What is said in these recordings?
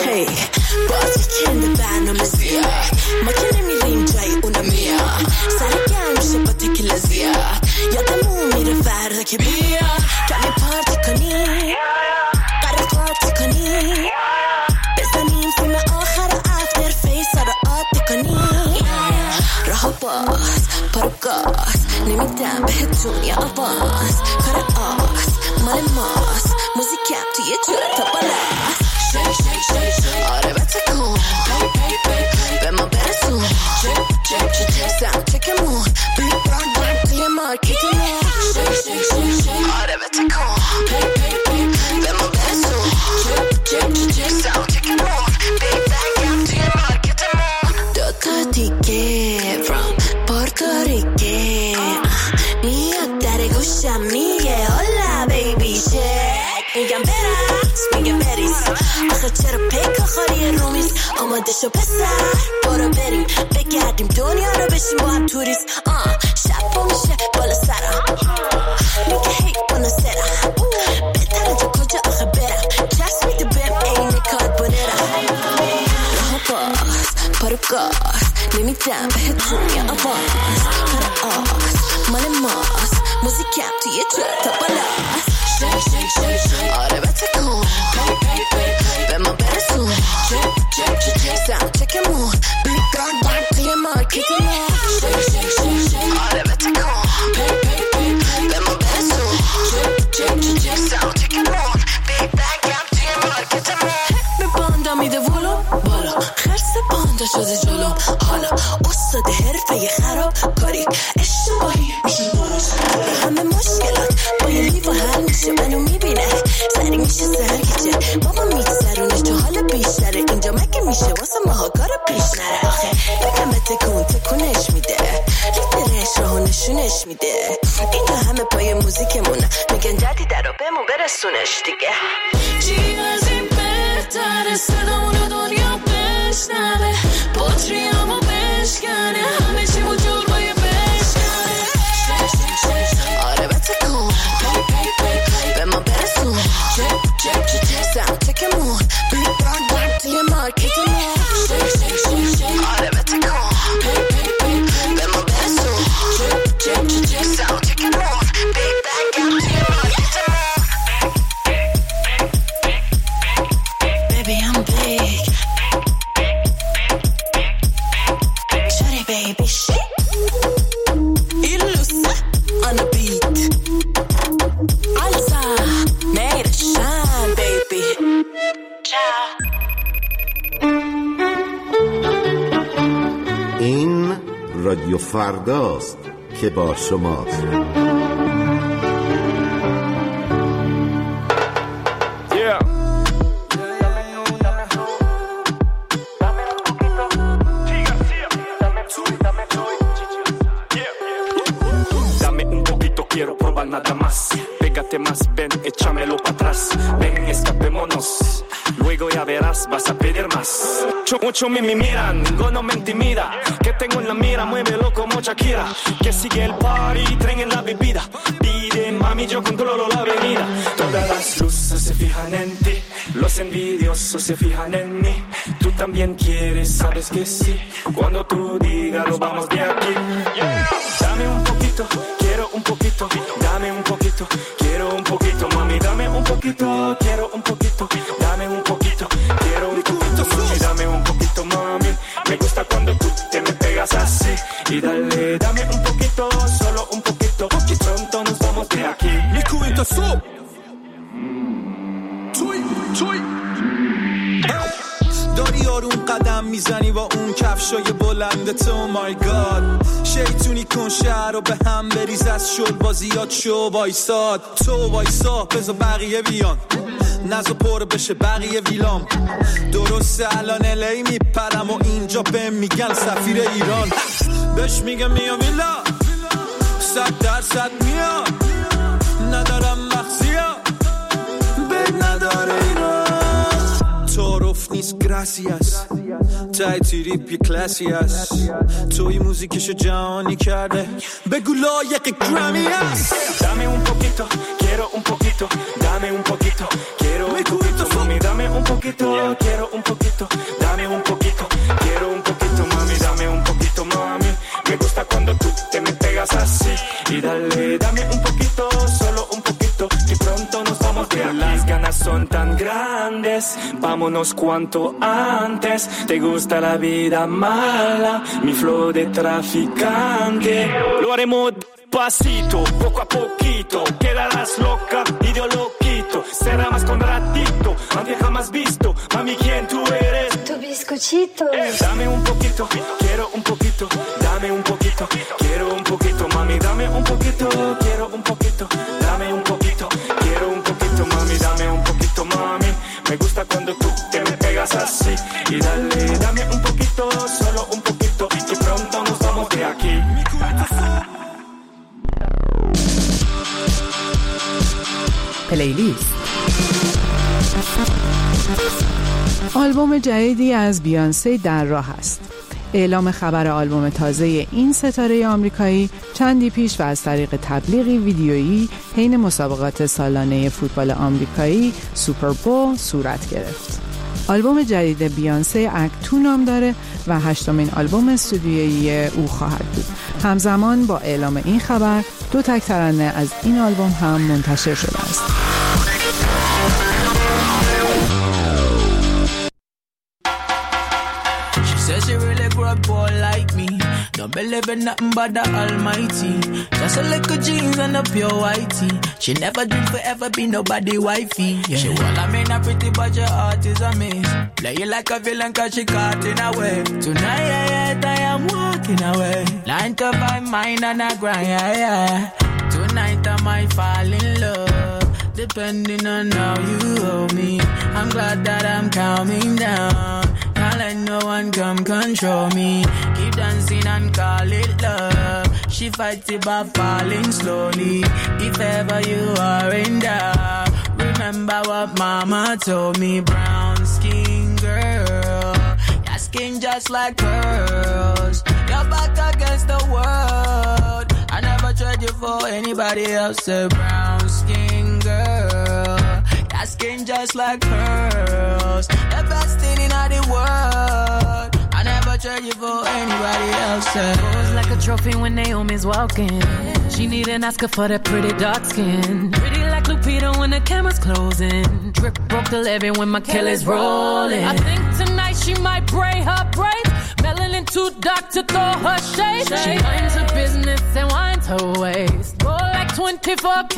هی بازی کنده برنامه زیاد ما که نمیریم جای اونا میاد سرگرم میشه با تکیلا زیاد یادمون میره فردا که بیا کمی پارتی کنی قرار پارتی کنی بزنیم فیلم آخر افتر فیسا رو عادی کنی راه باز پارو گاز نمیدم بهتون یا آواز کار آس مال ماست موزیکم توی جوره تا بالاست شیک شیک شیک شیک آره بتکن به ما برسون سم چکمون بیگ بران بران توی مارکتمون شیک شیک شیک شیک آره بتکن به ما برسون سم چکمون بیگ بران توی مارکتمون دوتا دیگه from پورتوریکه میاد در گوشم میگه هولا بیبی شک میگم برس میگه بریز آخه چرا پیک آخاری رومیز آماده شو پسر برو بریم بگردیم دنیا رو بشیم با هم توریست شب با میشه بالا سرم میگه هی بانا سرم بهتره تو کجا آخه برم چست میده بهم این کار بانرم راه باز پارو گاز نمیدم بهتون یا آواز کار آس مال ماست موزیکم توی جوره تا بالاست شیک شیک شیک شیک آره بتکن به ما برسون سم چکمون بیگ بران بران توی مارکتمون شیک شیک شیک شیک آره بتکن به ما برسون سم چکمون بیگ بران توی مارکتمون به باندا میده ولو بالا خرس باندا شده جلو حالا استاد حرفه خراب کاری اشتباهی میشه درست همه مشکلات با یه لیوان حل میشه منو میبینه سری میشه سرگیجه بابا میگذرونه تو حال بیشتره اینجا مگه میشه واسه ماها کارو پیش نره آخه بگم به تکونش میده لیدرش راهو نشونش میده اینجا همه پای موزیکمونه میگن جدیده رو بهمون برسونش دیگه چی از این بهتره صدامونو دنیا بشنوه باتریامو بشکنه همه چی وجود بشکنه آره بتکن به ما برسون سم چکمون بیگ بران بران توی مارکتمون آره بتکن به ما برسون سم چکمون بیگ بران بران توی مارکتمون Baby I'm big Shawty baby shit Illusa on the beat Alza made it shine baby Ciao این رادیو فرداست که با شماست Nada más, pégate más, ven, échamelo para atrás. Ven, escapémonos, luego ya verás, vas a pedir más. Mucho me miran, ninguno me intimida. Que tengo en la mira, muévelo como Shakira. Que sigue el party, traen en la bebida. Pide, mami, yo controlo la avenida. Todas las luces se fijan en ti, los envidiosos se fijan en mí. Tú también quieres, sabes que sí. Cuando tú digas, lo vamos de aquí. Dame un poquito, quiero un poquito. Dame un poquito, quiero un poquito, mami, dame un poquito, quiero un poquito, dame un poquito, quiero un poquito, mami, dame un poquito, mami, me gusta cuando tú te me pegas así, y dale, dame un poquito, solo un poquito, y pronto nos vamos de aquí. Mi cubito sub, توی داری آروم قدم میزنی با اون کفشای بلند تو مای گاد شیطونی کن شهر رو به هم بریز از شل بازیات شو وایساد تو وایسا بذار بقیه بیان نزو پر بشه بقیه ویلام درسته الان الی میپرم و اینجا به میگن سفیر ایران بهش میگم میام ویلا 100% میام ندارم مخزیا بگ نداره ایران تو رفت نیست باز gracias تای تریپ یه کلاسی هست توی موزیکشو جهانی کرده بگو لایق گرامی هست Dame un poquito, quiero un poquito, dame un poquito, quiero un poquito, mami, dame un poquito, quiero un poquito, dame un poquito, quiero un poquito, mami, dame un poquito, mami. Me gusta cuando tú te me pegas así y dale, dame un poquito, solo un poquito y pronto nos vamos de aquí. Las ganas son tan grandes, vámonos cuanto antes. Te gusta la vida mala, mi flow de traficante. Lo haremos pasito, poco a poquito, quedarás loca y yo lo quito. Será más con ratito, aunque jamás visto. Mami, ¿quién tú eres? Tu bizcochito. Dame un poquito, quiero un poquito. Dame un poquito, quiero un poquito. Mami, dame un poquito, quiero un poquito. Dame un poquito, quiero un poquito. Mami, dame un poquito, mami. Me gusta cuando tú te me pegas así. Y dale, dame un poquito, solo un poquito. Y pronto nos vamos de aquí. پلیلیست. آلبوم جدیدی از بیانسی در راه است. اعلام خبر آلبوم تازه این ستاره آمریکایی چندی پیش و از طریق تبلیغی ویدیویی حین مسابقات سالانه فوتبال آمریکایی سوپر بول صورت گرفت. آلبوم جدید بیانسی اکت 2 نام داره و 8مین آلبوم استودیویی او خواهد بود. همزمان با اعلام این خبر 2 تک ترانه از این آلبوم هم منتشر شده است. Don't believe in nothing but the Almighty. Just a little jeans and a pure whitey. She never dream forever be nobody wifey. Yeah. She wanna mean a pretty but your heart is a miss. Play you like a villain cause she caught in a way. Tonight I am walking away. 9 to 5 mine and I grind. Yeah. Tonight I might fall in love. Depending on how you hold me. I'm glad that I'm calming down. Can't let no one come control me. Keep dancing and call it love. She fights it by falling slowly. If ever you are in doubt, remember what mama told me. Brown skin girl, your skin just like pearls. Your back against the world. I never trade you for anybody else. A brown skin girl, your skin just like pearls. The best thing in the world. I never trade you for anybody else. Pose like a trophy when Naomi's walking. She need an Oscar for that pretty dark skin. Pretty like Lupita when the camera's closing. Drip broke the levee when my Kelly's rolling. I think tonight she might braid her braids. Melanin too dark to throw her shade. She minds her business and winds her waist. Roll like 24K.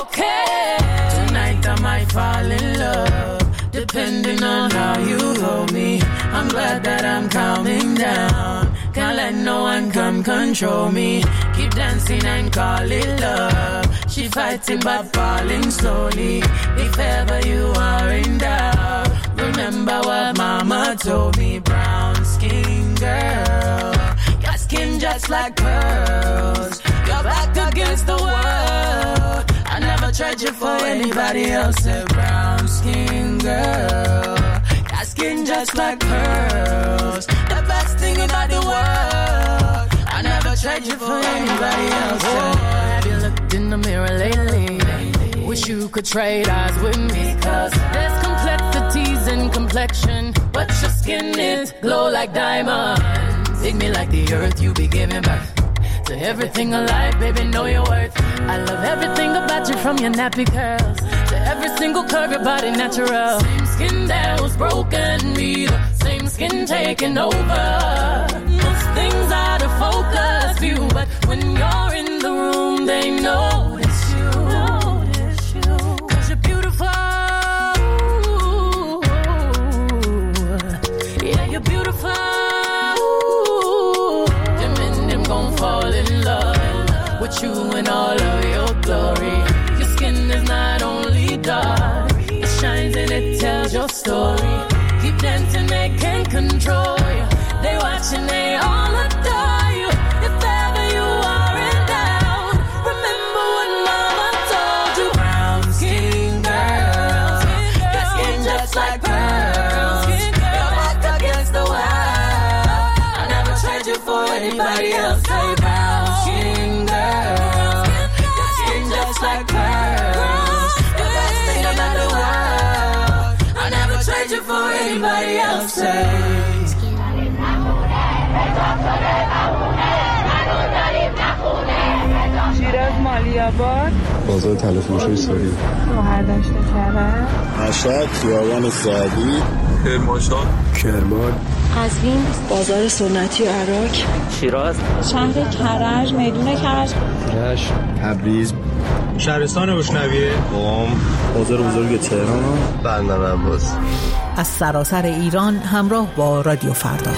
Okay. Tonight I might fall in love. Depending on how you hold me. I'm glad that I'm calming down. Can't let no one come control me. Keep dancing and call it love. She fighting but falling slowly. If ever you are in doubt, remember what mama told me. Brown skin girl, your skin just like pearls. Your back against the world. I never trade you for anybody else. A brown skin girl, your skin just like pearls. The best thing in the world. I never trade you for anybody else. Have you looked in the mirror lately? Wish you could trade eyes with me. Cause there's complexities in complexion, but your skin is glow like diamonds. Dig me like the earth, you be giving birth to everything alive, baby, know your worth. I love everything about you, from your nappy curls to every single curve, your body natural. Same skin that was broken, me the same skin taking over. Most things out of focus view, but when you're in the room, they notice you. Cause you're beautiful. Yeah, you're beautiful. Fall in love with you in all of your glory. Your skin is not only dark, it shines and it tells your story. Keep dancing, they can't control you. They watch and they all adore you. If ever you are in doubt, remember what mama told you. Brown skin girl, your skin just like pearls. Your anybody else. Say brown skin girl, your skin just like pearls. The best thing about the world. I never trade you for anybody else. Say شیراز مالی‌آباد بازار طلا فروشی ساری شهردشت کرد مشهد خیابان سعدی کرمانشاه کرمان قزوین بازار سنتی و عراق شیراز شهر کرج میدون کرج رشت تبریز شهرستان روشنویه قم بازار بزرگ تهران بندر عباس. از سراسر ایران همراه با رادیو فردا.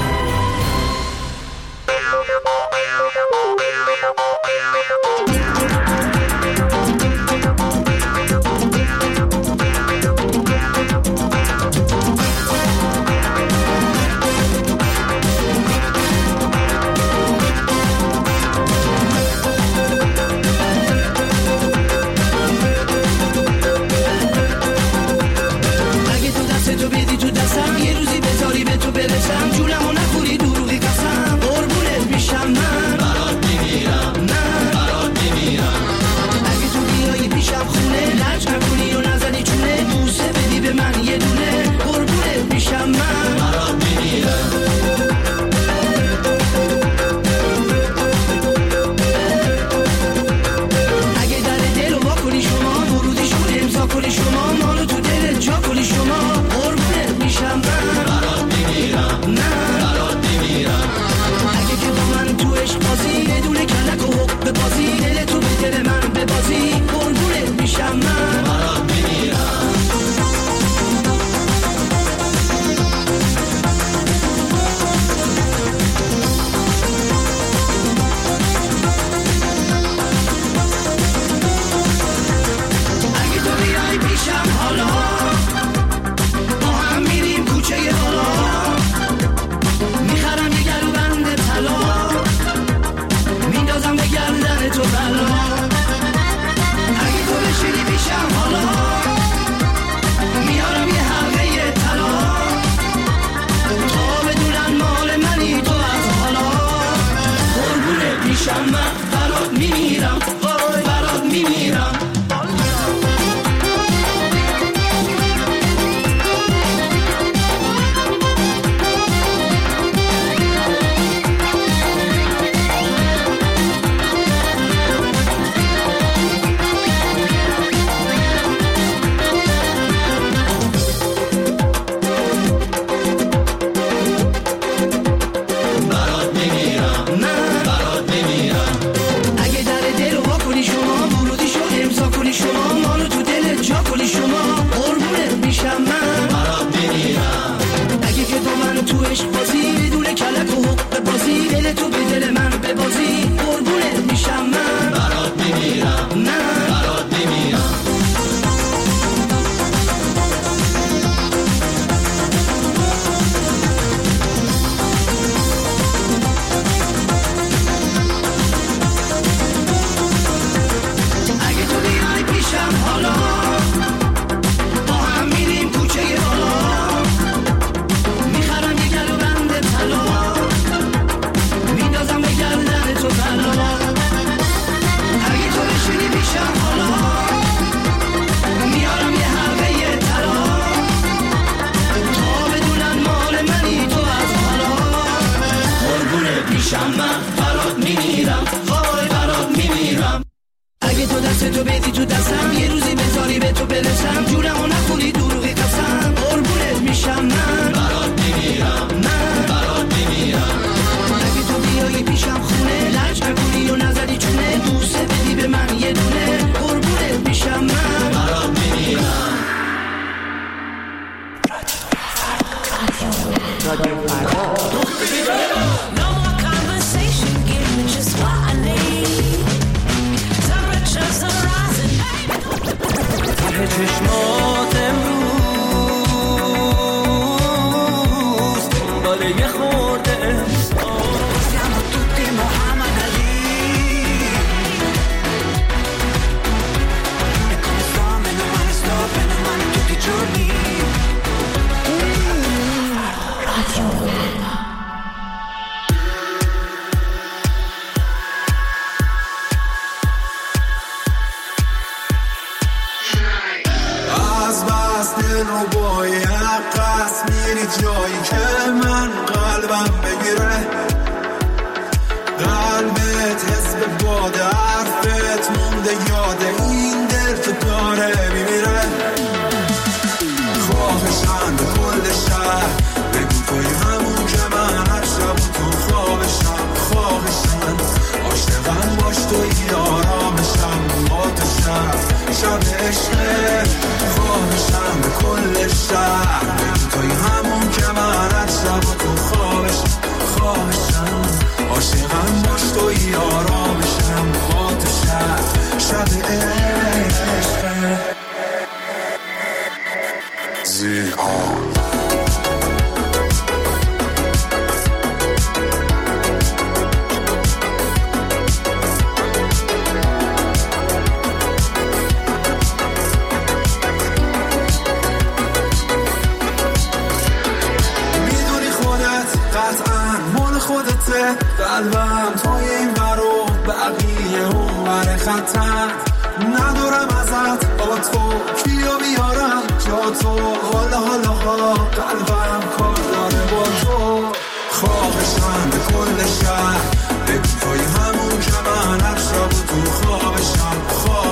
خودته، قلبم توی این برو بقیه اون بر خطر، ندارم ازت با تو کیو بیارم جا تو، حالا قلبم کار داره با تو، خواهشم به کل شهر بگو توی همون که من هر شب تو خواهشم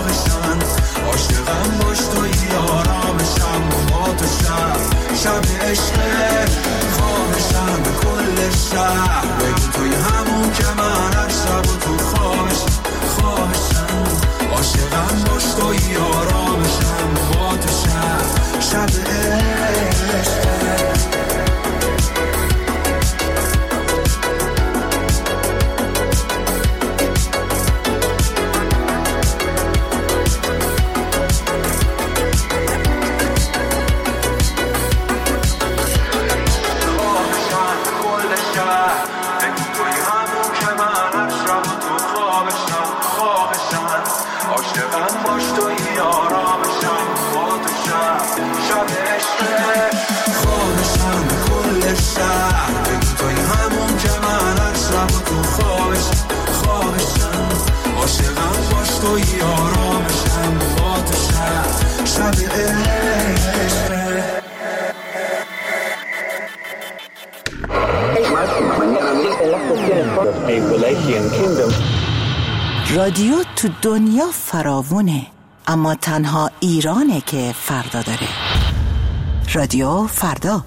عاشقم باش توی آرامشم با تو شب عشقه، خواهشم به کل شهر بگو توی همون که من هر شب تو خواهشم عاشقم باش توی آرامشم با تو شب عشقه. توی آرامشم با تو شب رادیو تو دنیا فراوونه، اما تنها ایرانه که فردا داره. رادیو فردا.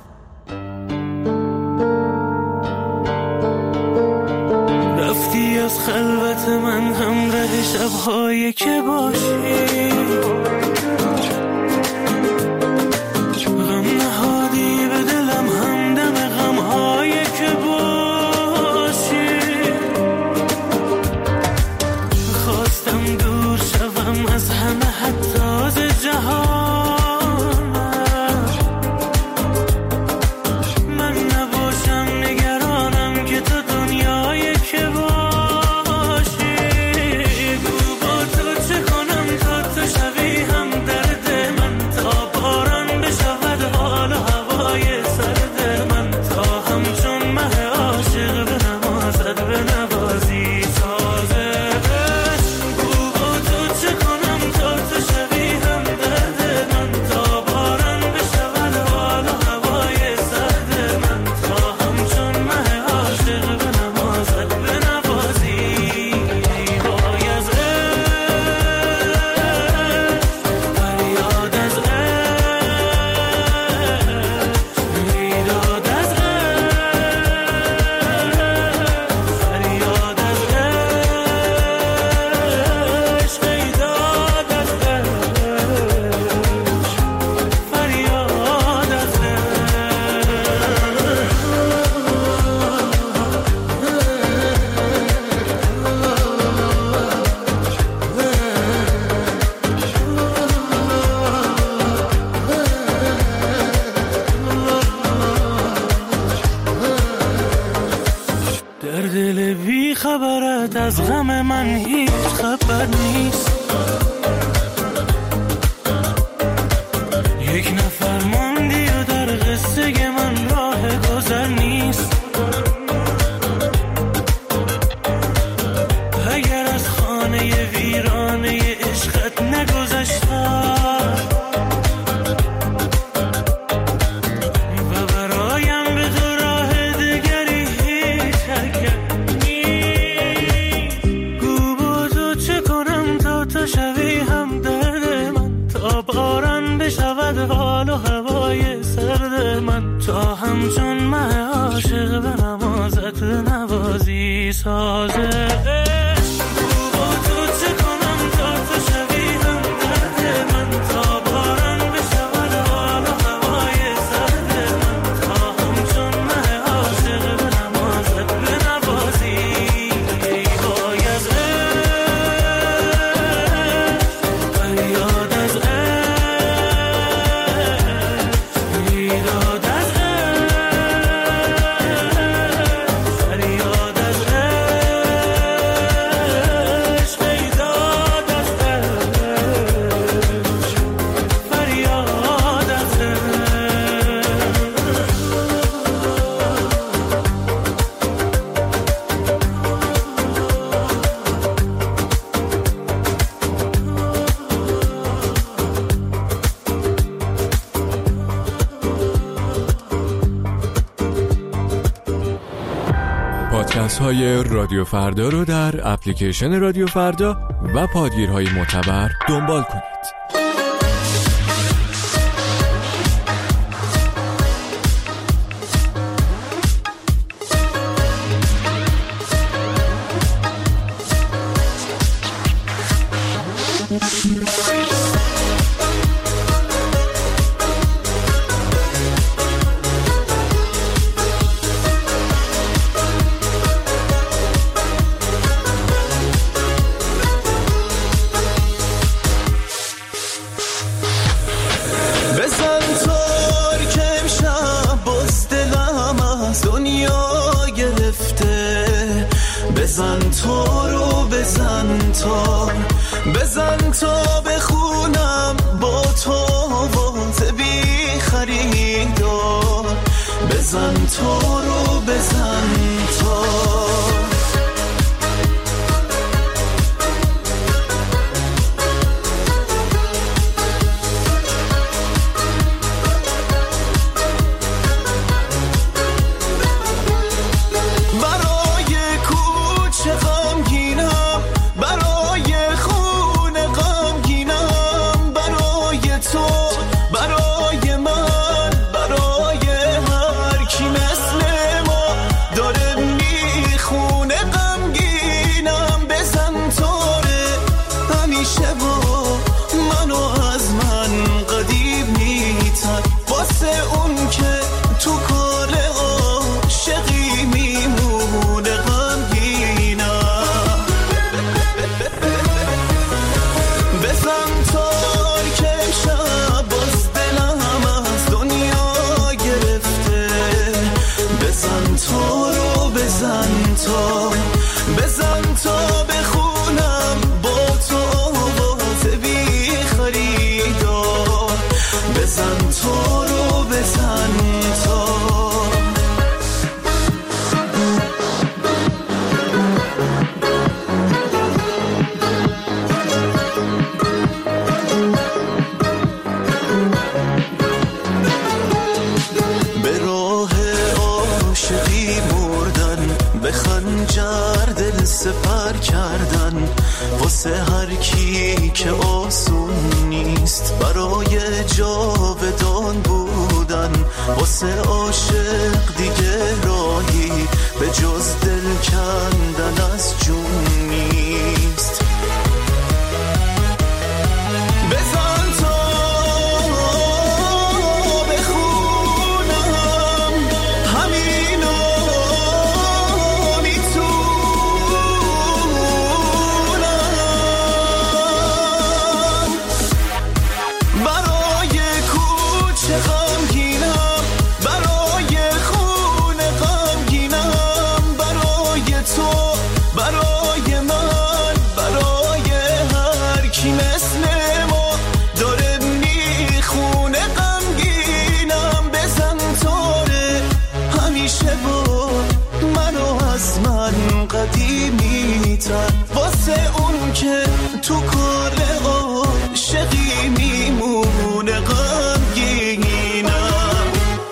رفتی از خلوت من همراه شب‌هایی که باشی، غم نهادی به دلم همدم غم‌هایی که باشی، خواستم دور شوم از همه حتی از جهان، من نباشم نگرانم که تو دنیایی که باشی، خبرت از غم من هیچ خبر نیست، یک نفر موندی و در قصه من راه گذر نیست، اگر از خانه ویرانه عشقت نگذشتم حال و هوای سرد من، تا همچون مه عاشق به نمازت نوازی سازه. پادکست های رادیو فردا رو در اپلیکیشن رادیو فردا و پادگیرهای معتبر دنبال کنید. بزن تا بخونم با تو واسه بی خریدار، بزن تا رو بزن تا سپر کردن واسه هر کی که آسون نیست، برای جاودان بودن واسه عاشق دیگه راهی به جز دل کندن از جون نیست. بزن تا بخونم همینو واسه اون که تو کار عاشقی میمونه غمگینم.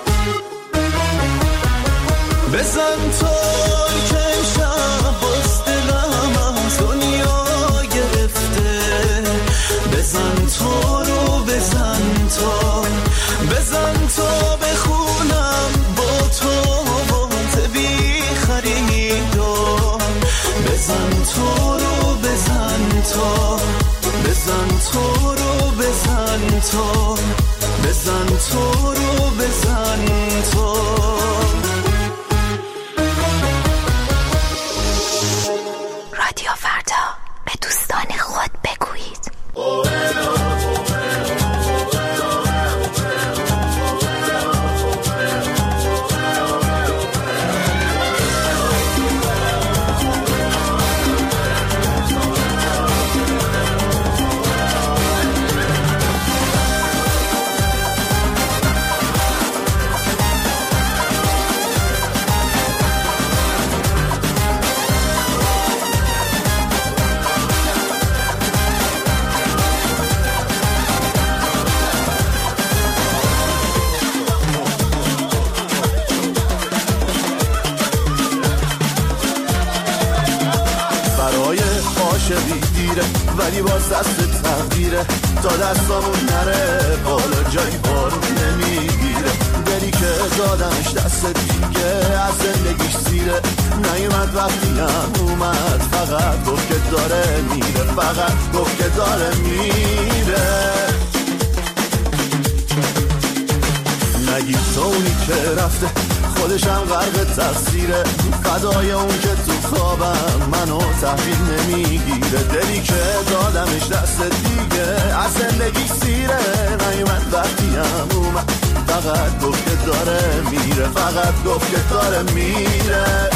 بزن تا که شب باز دلم از دنیا گرفته، بزن تا رو بزن تا بخونم با تو واسه بی خریدار، بزن تو رو بزن تا بزن تو رو بزن تا بزن تو رو بزن تا رادیو فردا به دوستان خود بگویید. عاشقی دیره ولی باز دست تقدیره تا دستامون نره بالا جایی بارون نمیگیره دلی که دادمش دست دیگه از زندگیش سیره نیومد وقتی هم اومد فقط گفت که داره میره فقط گفت که داره میره نگی تو اونی که رفته خودشم غرق تقصیره فدای اون که تو خوابم منو تحویل نمیگیره دلی که دادمش دست دیگه از زندگی سیره نیومد وقتی هم اومد فقط گفت که داره میره فقط گفت که داره میره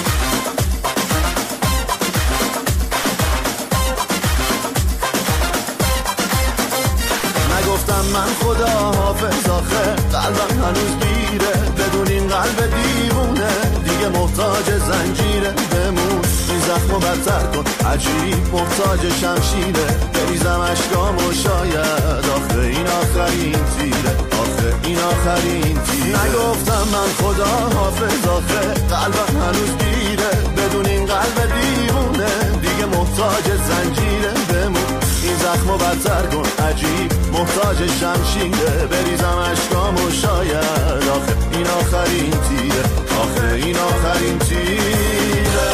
نگفتم من خدا حافظ آخه قلبم هنوز گیره بدون این قلب دیوونه دیگه محتاج زنجیره بمون این زخمو بدتر کن عجیب محتاج شمشیره بریزم اشکامو شاید آخه این آخرین تیره آخه این آخرین تیره نگفتم من خدا حافظ آخه قلبم هنوز گیره بدون این قلب دیوونه دیگه محتاج زنجیره بمون این زخمو بدتر کن عجیب محتاج شمشیره بریزم اشکامو شاید آخه این آخرین تیره آخه این آخرین تیره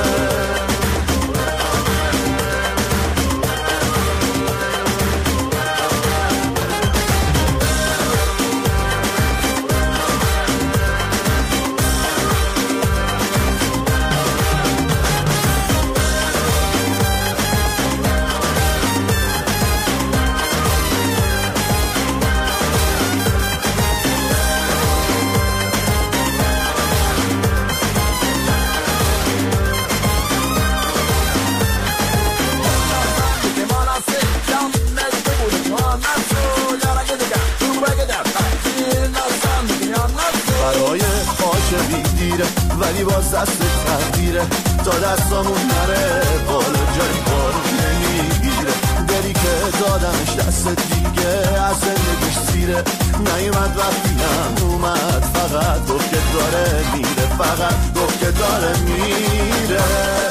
ولی باز دست تقدیره تا دستامون نره بالا جایی بارون نمیگیره دلی که دادمش دست دیگه از زندگیش سیره نیومد وقتی هم اومد فقط گفت که داره میره فقط گفت که داره میره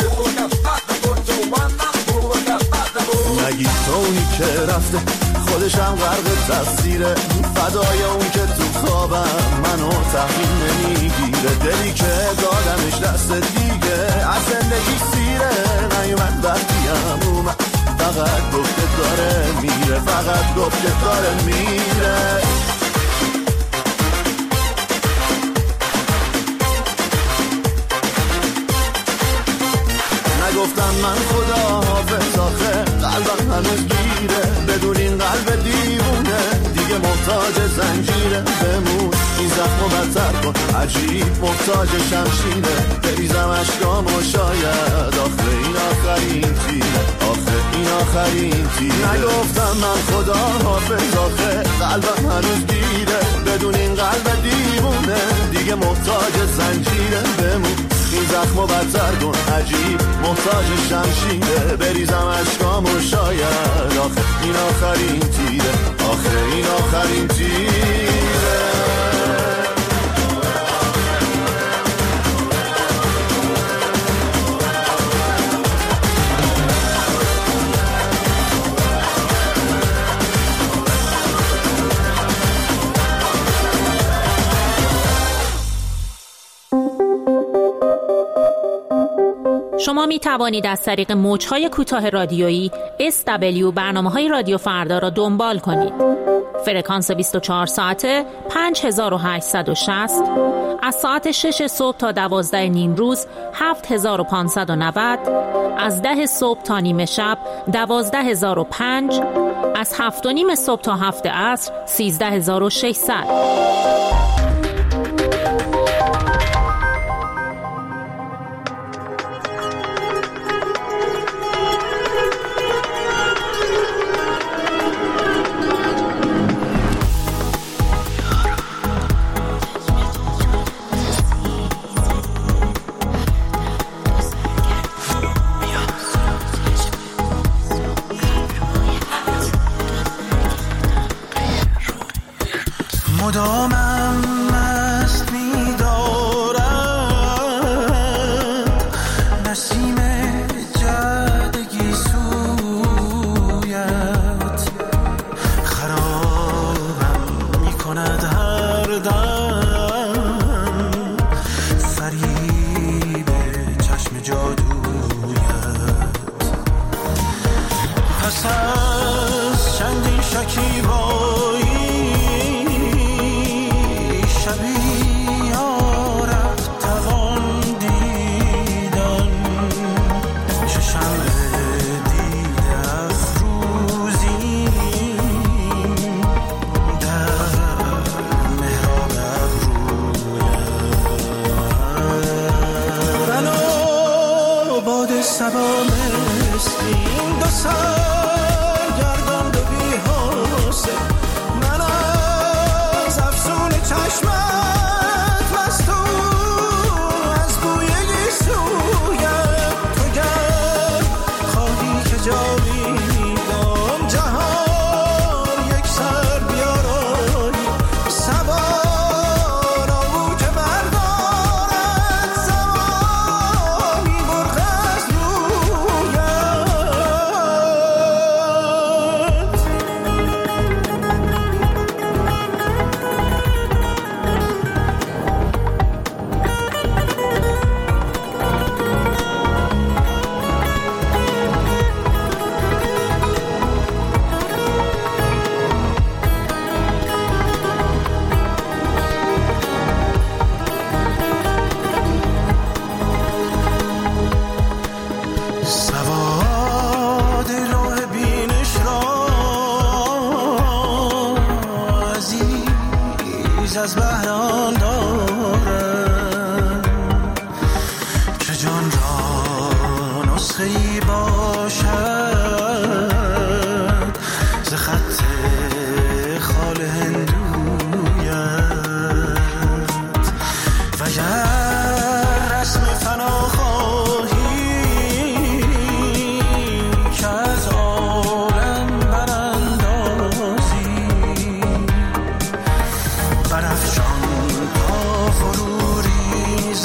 نگی تو اونی که رفته خودشم غرق تقصیره فدای اون که تو خوابم منو تحویل نمیگیره دلی که دادمش دست دیگه از زندگی سیره نیومد وقتی هم اومد فقط گفت که داره میره فقط گفت که داره میره نگفتم من خدا حافظ آخه قلبم هنوز گیره بدون این قلب دیوونه دیگه محتاج زنجیره بمون این زخمو بدتر کن عجیب محتاج شمشیره بریزم اشکامو شاید آخه این آخرین تیره آخه این آخرین تیره نگفتم من خدا حافظ آخه قلبم هنوز گیره بدون این قلب دیوونه دیگه محتاج زنجیره بمون این زخمو بدتر کن عجیب محتاج شمشیره بریزم اشکامو شاید آخه این آخرین تیره آخه این آخرین تیره شما می توانید از طریق موج‌های کوتاه رادیویی SW برنامه‌های رادیو فردا را دنبال کنید. فرکانس 24 ساعته 5860 از ساعت 6 صبح تا 12 نیم روز 7590 از 10 صبح تا نیمه شب 12005 از 7 و نیم صبح تا 7 عصر 13600. مدامم مست می‌دارد نسیم جدگی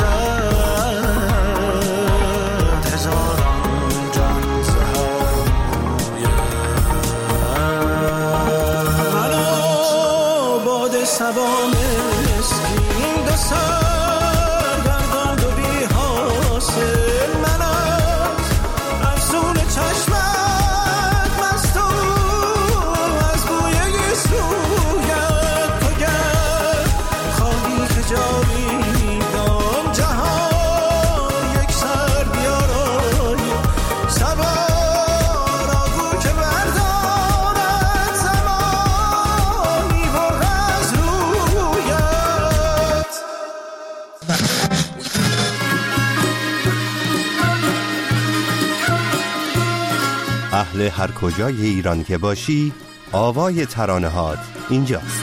زد هزاران جان زهایت. منو باد سبا مسکین دو سرگردان و بی حاصل، من از افسون چشمت مستون از بوی گیسویت. تو گر خواهی که جاویدان جهان یک سر بیارایی، سوار آگو که بردارد زمانی بر از رویت. اهل هر کجای ایران که باشی، آوای ترانه‌هات اینجاست.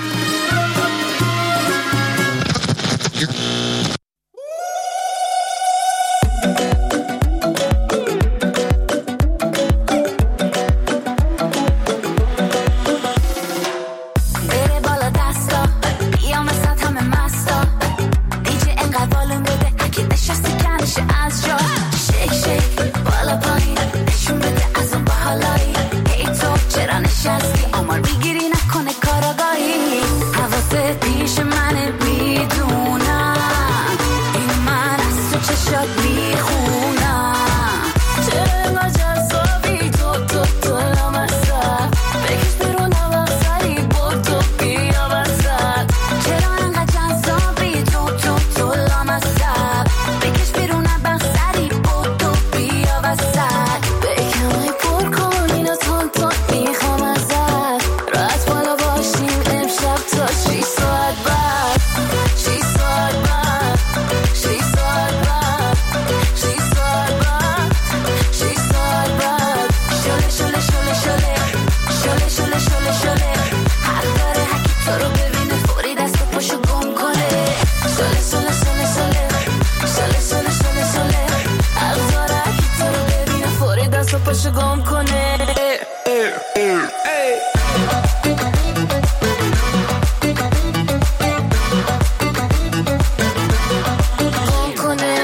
بره بالا دستا یا مثل همه مستا، دیجه انقدر بالون بده هرکی نشسته کنشه از جا. شیک شیک بالا پایین نشون بده از اون باحالایی. هی تو چرا نشستی آمار میگیری نکنه کاراگاهی. حواست پیش منه میدونم این من از تو چشات میخونم. چرا انقدر جذابی تو لامصب بکش بیرون هوا سری برد و بیا وسط. چرا انقدر جذابی تو لامصب بکش بیرون هوا سری برد و بیا وسط. بکمای پر کن اینو تون میخوام ازت. راحت بالا باشیم امشب تا 6 ساعت بعد. 6 ساعت بعد 6 ساعت بعد 6 ساعت بعد 6 ساعت بعد. شله شله شله شله شله شله شله شله حق داره هرکی تو رو ببینه فوری دست و پاشو گم کنه. شله شله شله شله شله شله شله شله حق داره هرکی تو رو ببینه فوری دست و پاشو گم کنه. گم کنه.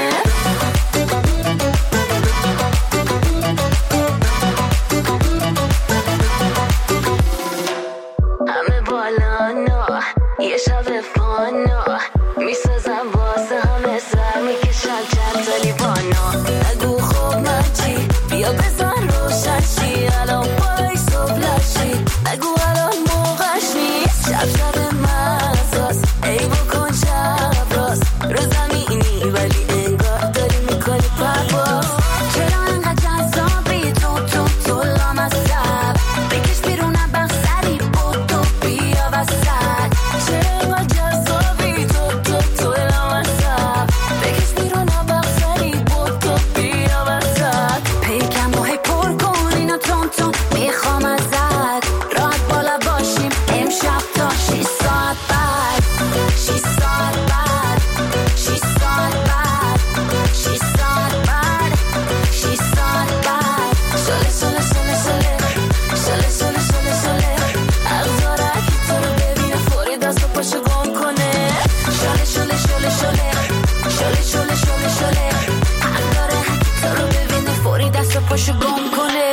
همه بالا نه یه شب فانا میسازم واسه همه سر میکشم چند تا لیوانو. نگو خوب نچی بیا بزن روشن شی الان پای صبح لشی. نگو الان موقعش نیست شب شب مزاست. ای بکن شب راست رو زمینی ولی انگار داری میکنی پرواز. چرا انقدر جذابی تو لامصب بکش بیرون بخ سری بود و بیا وسط. چرا انقدر جذابی تو لامصب بکش بیرون بخ سری بود و بیا وسط. پیکم رو هی پر کن اینو تون میخوام ازت. راحت بالا باشیم امشب تا 6 ساعت بعد. 6 ساعت بعد 6 ساعت بعد 6 ساعت بعد 6 ساعت بعد. شله شله شله شله شله شله شله شله حق داره هرکی تو رو ببینه فوری دست و پاشو گم کنه. شله شله شله شله شله شله شله شله حق داره هرکی تو رو ببینه فوری دست و پاشو گم کنه.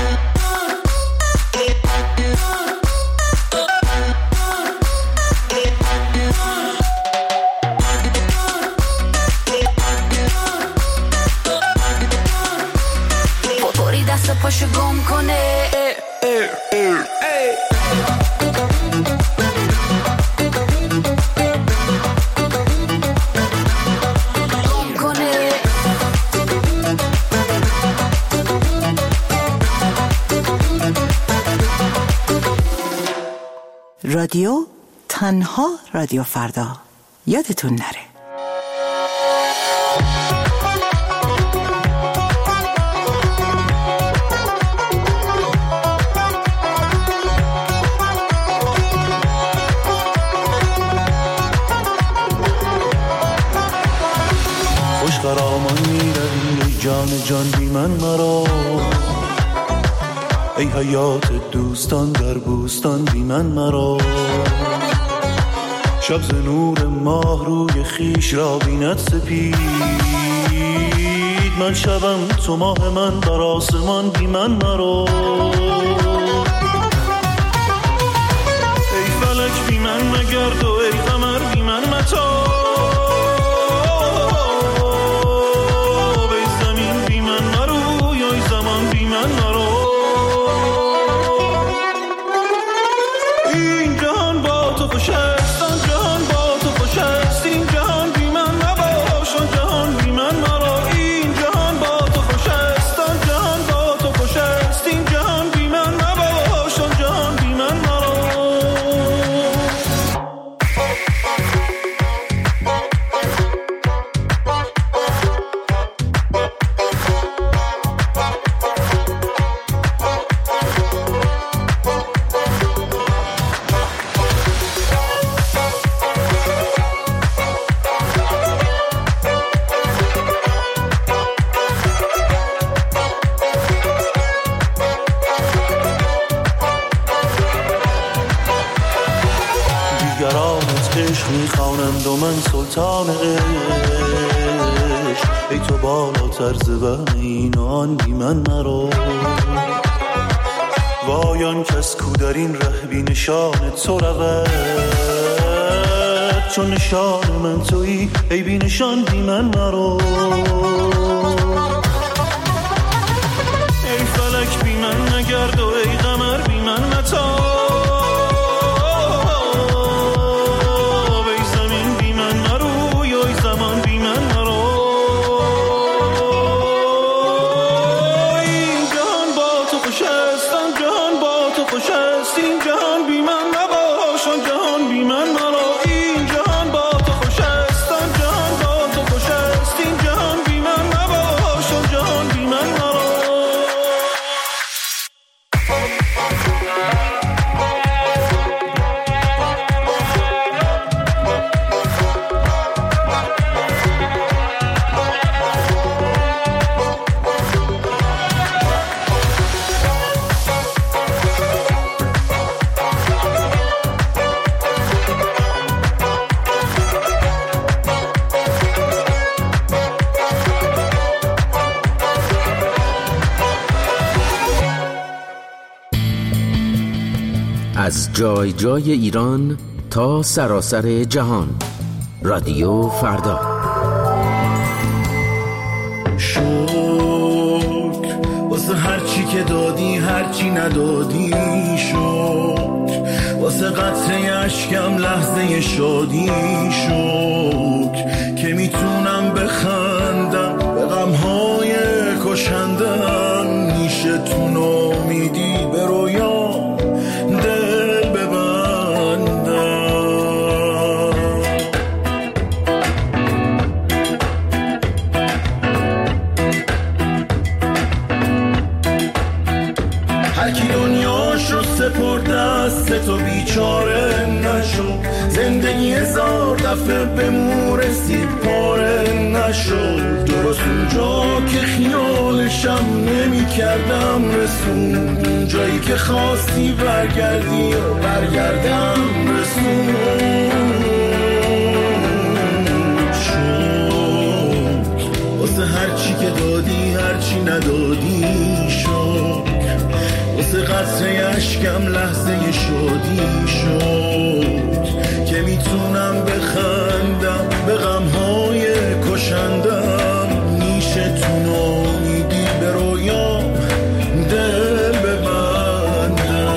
فوری دست و پاشو گم کنه. گم کنه. رادیو تنها رادیو فردا. یادتون نره. خوش قرامان میروی جان جان بی من مرا. ای حیات دوستان در بوستان بی من مرا. شب ز نور ماه روی خیش را بیند سپید. من شبم تو ماه من بر آسمان بی من مرو. ای فلک بی من مگرد و ای قمر بی من متاب. ای زمین بی من مرو یا ای زمان بی من مرو. این جهان با تو خوش است، آن جهان با تو خوش است. این جهان بی من نباش، آن جهان بی من مرو. این جهان با تو خوش است، آن جهان با تو خوش است. این جهان بی من نباش، آن جهان بی من مرو. دیگرانت عشق میخوانند و من سلطان عشق. ای تو بالاتر ز وهم این و آن بی من مرو. وای آن کس کو در این ره بی نشان تو رود. چون نشان من تویی ای بی نشان بی من مرو. ای فلک بی من نگرد و ای قمر بی من متاب. از جای جای ایران تا سراسر جهان. رادیو فردا. شکر واسه هرچی که دادی هرچی ندادی. شکر واسه قطره اشکم لحظه شادی. شکر که میتونم بخندم به غمهای کشندم. میشه تو نامیدی به رویام دل ببندم. هرکی دنیاشو سپرد دست تو بیچاره نشو. زندگی هزار دفعه به مو رسید پاره نشو. درست اونجا که خیالشم نمی کردم رسون. اونجایی که خواستی برگردی و برگردم رسون. شکر واسه هرچی که دادی هرچی ندادی. شکر واسه قطره اشکم لحظه شادی. شکر که میتونم بخندم به غمهای کشندم. میشه تو نامیدی به رویام دل ببندم.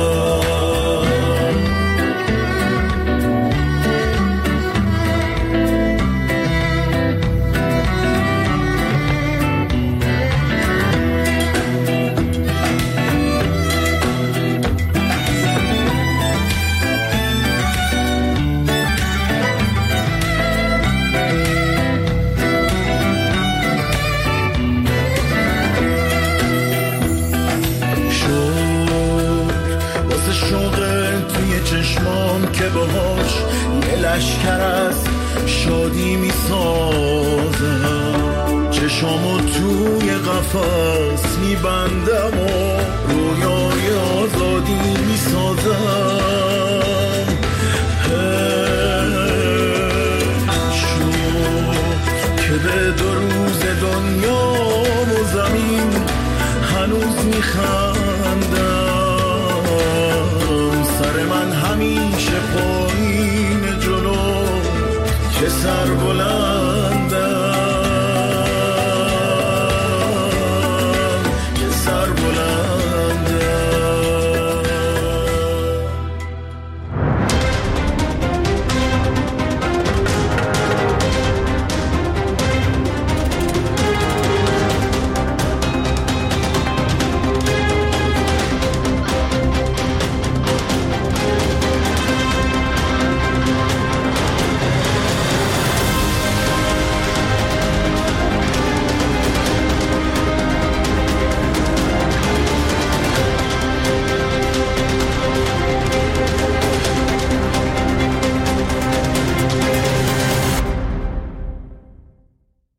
که باهاش یه لشکر از شادی میسازم. چشامو توی قفس میبندم و رویای آزادی میسازم. دو روز دنیا و زمین هنوز میخندم. سر من همیشه پایین جلو، چه سر بلند